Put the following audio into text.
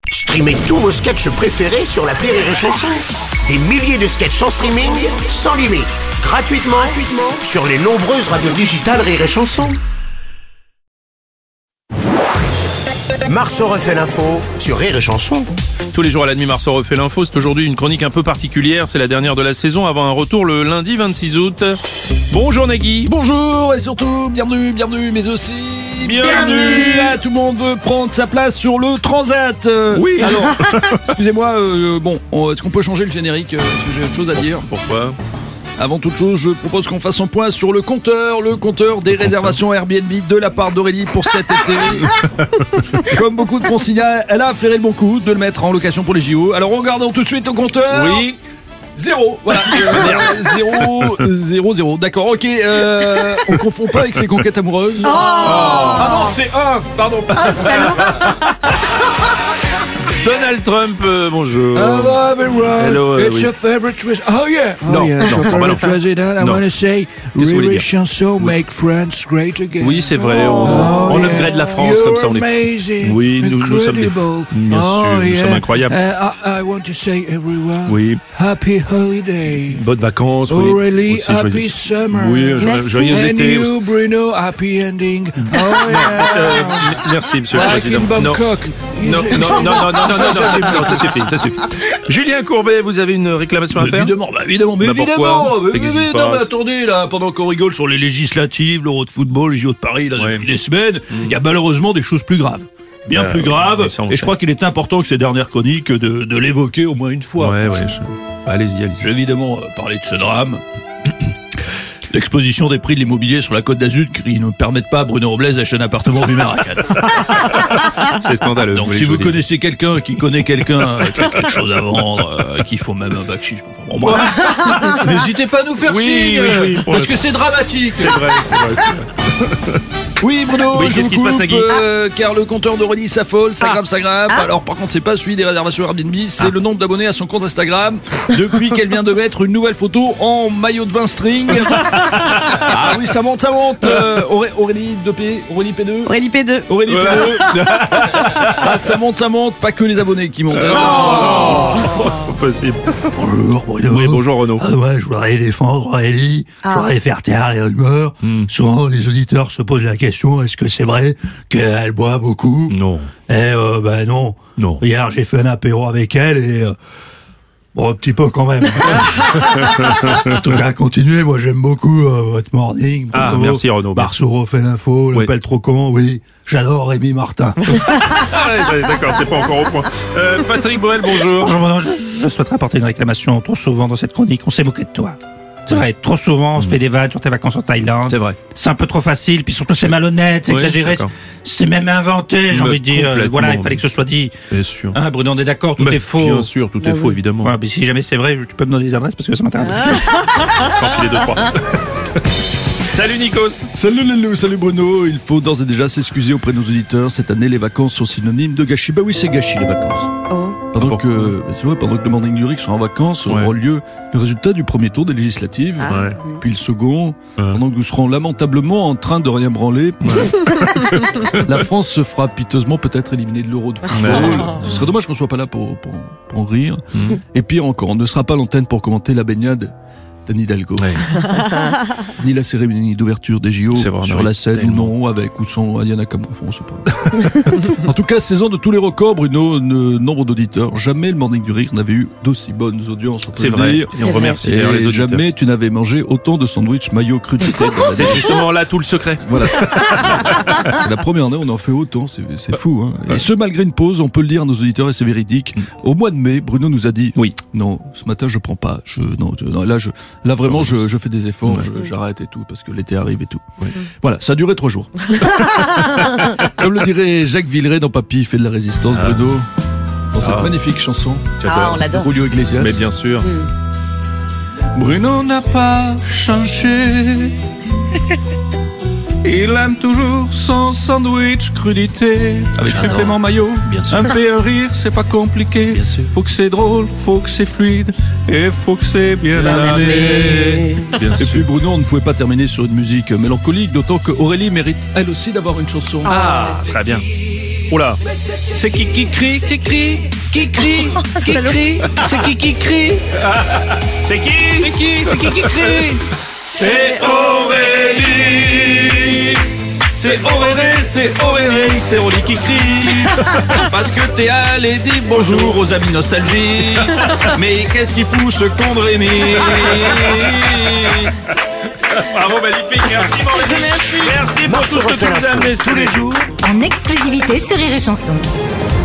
Streamez tous vos sketchs préférés sur l'appli Rire et Chanson. Des milliers de sketchs en streaming, sans limite, gratuitement sur les nombreuses radios digitales Rire et Chanson. Marceau refait l'info sur Rire et Chanson. Tous les jours à la nuit, Marceau refait l'info. C'est aujourd'hui une chronique un peu particulière. C'est la dernière de la saison avant un retour le lundi 26 août. Bonjour Nagui. Bonjour et surtout, bienvenue, mais aussi... Bienvenue à tout le monde veut prendre sa place sur le Transat. Oui. Alors, excusez-moi, est-ce qu'on peut changer le générique parce que j'ai autre chose à dire. Pourquoi ? Avant toute chose, je propose qu'on fasse un point sur le compteur des réservations Airbnb de la part d'Aurélie pour cet été. Comme beaucoup de franciliens, elle a flairé le bon coup de le mettre en location pour les JO. Alors regardons tout de suite au compteur. Oui. 0, voilà. 0. D'accord, ok. On confond pas avec ses conquêtes amoureuses. Ah non, c'est 1. Pardon. Donald Trump, bonjour. Hello everyone. Hello, It's oui. your favorite treasure. Oh yeah. Non, It's your non, favorite non. president. I Non. want to say, Qu'est-ce que vous voulez Rire et dire? Chanson make France great again. Oui, c'est vrai. On upgrade la France comme ça. On est. Amazing. Oui, nous sommes des. Incredible. Bien sûr, nous sommes incroyables. I want to say everyone. Oui. Happy holiday. Bonnes vacances. Oui. Aurélie, Aussi, happy joyeux- summer. Oui, joyeux And été. you, Bruno, happy ending. Oh yeah. Merci, Monsieur le Like Président. in Non. Bangkok. Non, ça suffit. Julien Courbet, vous avez une réclamation à faire ? Évidemment, Bah pourquoi ? Qu'est-ce qui se Non, mais passe ? attendez, là, pendant qu'on rigole sur les législatives, l'Euro de football, les JO de Paris, là, Ouais. depuis des semaines, il y a malheureusement des choses plus graves. Bien plus graves, oui, ça, on et je sait. crois qu'il est important que ces dernières chroniques de l'évoquer au moins une fois. Ouais. Allez-y. Je vais évidemment parler de ce drame. L'exposition des prix de l'immobilier sur la Côte d'Azur qui ne permettent pas à Bruno Robles d'acheter un appartement vue mer à Cannes. C'est scandaleux. Donc si vous connaissez quelqu'un qui connaît quelqu'un qui a quelque chose à vendre, qu'il faut même un bac chiche, bon, bref. N'hésitez pas à nous faire signe, pour parce le- que c'est dramatique. C'est vrai. Oui Bruno, Oui, je qu'est-ce vous qui se passe, coupe, Nagui car le compteur d'Aurélie s'affole, ça grimpe. Alors par contre c'est pas celui des réservations Airbnb, c'est le nombre d'abonnés à son compte Instagram depuis qu'elle vient de mettre une nouvelle photo en maillot de bain string. Ah oui, ça monte. Aurélie 2P, Aurélie P2. Aurélie P2. Aurélie Voilà. P2. Ah ça monte, pas que les abonnés qui montent. C'est pas possible. Bonjour Bruno. Oui, bonjour Renaud. Ah ouais, je voudrais défendre Aurélie, je voudrais faire taire les rumeurs. Souvent, les auditeurs se posent la question, est-ce que c'est vrai qu'elle boit beaucoup ? Non. Ben non. Non. Hier, j'ai fait un apéro avec elle et... bon, un petit peu quand même. En tout cas, continuez, moi j'aime beaucoup votre morning. Ah, Bruno. merci Renaud. Marceau refait l'info, Oui. l'appel trop con, oui. J'adore Rémi Martin. Ouais, d'accord, c'est pas encore au point. Patrick Borel, bonjour. Bonjour, Bruno, je souhaiterais apporter une réclamation. Trop souvent dans cette chronique, on s'est moqué de toi. C'est vrai, trop souvent, on se fait des vannes sur tes vacances en Thaïlande. C'est vrai. C'est un peu trop facile, puis surtout c'est malhonnête, c'est Oui, exagéré, d'accord. c'est même inventé, j'ai Mais envie de dire. complètement. Voilà, il fallait que ce soit dit. Bien sûr. Hein, Bruno, on est d'accord, tout Mais est faux. Bien sûr, tout est faux, évidemment. Ouais, mais si jamais c'est vrai, tu peux me donner des adresses parce que ça m'intéresse. Tant qu'il est 2-3. Salut Nikos. Salut Lelou, salut Bruno. Il faut d'ores et déjà s'excuser auprès de nos auditeurs. Cette année, les vacances sont synonymes de gâchis. Bah oui, c'est gâchis les vacances. Pendant que le Morning du Rick sera en vacances, Ouais. aura lieu le résultat du premier tour des législatives, Ouais. puis le second, Ouais. pendant que nous serons lamentablement en train de rien branler. La France se fera piteusement peut-être éliminer de l'Euro de football. Ouais. Ce serait dommage qu'on soit pas là pour en rire. Mhm. Et pire encore, on ne sera pas à l'antenne pour commenter la baignade d'Anne Hidalgo. Ouais. Ni la cérémonie d'ouverture des JO C'est vrai, on sur arrive la scène, tellement. non, avec ou sans Ayana Kamofon, on sait pas. En tout cas, saison de tous les records, Bruno, nombre d'auditeurs. Jamais le Morning du Rire n'avait eu d'aussi bonnes audiences, on peut C'est le vrai. dire. Et on remercie Et d'ailleurs les auditeurs. jamais tu n'avais mangé autant de sandwich mayo crudité. C'est justement là tout le secret. Voilà. C'est la première année, on en fait autant, c'est fou. Hein. Et ce, malgré une pause, on peut le dire à nos auditeurs, et c'est véridique. Au mois de mai, Bruno nous a dit Oui. non, ce matin, je prends pas. Là, vraiment, je fais des efforts, j'arrête et tout, parce que l'été arrive et tout. Oui. Voilà, ça a duré 3 jours. Comme le dirait Jacques Villeray dans Papy fait de la résistance, Bruno, dans cette magnifique chanson, Ah, on l'adore. Julio Iglesias. Mais bien sûr. Bruno n'a pas changé. Il aime toujours son sandwich crudité. Avec supplément maillot. Bien sûr. Un peu un rire, c'est pas compliqué. Bien sûr. Faut que c'est drôle, faut que c'est fluide. Et faut que c'est bien animé. Bien sûr. Et puis Bruno, on ne pouvait pas terminer sur une musique mélancolique, d'autant que Aurélie mérite elle aussi d'avoir une chanson. Ah, très bien. Oh là. C'est qui crie, qui crie, qui crie, qui crie. C'est qui crie. C'est qui? C'est qui crie. C'est Aurélie. C'est Aurélie, c'est Aurélie qui crie. Parce que t'es allé dire bonjour aux amis nostalgie. Mais qu'est-ce qu'il fout ce con de Rémi? Bravo, magnifique. Merci, Aurélie. Merci pour tout ce que tu nous as amené tous les jours En exclusivité sur Rire et Chanson.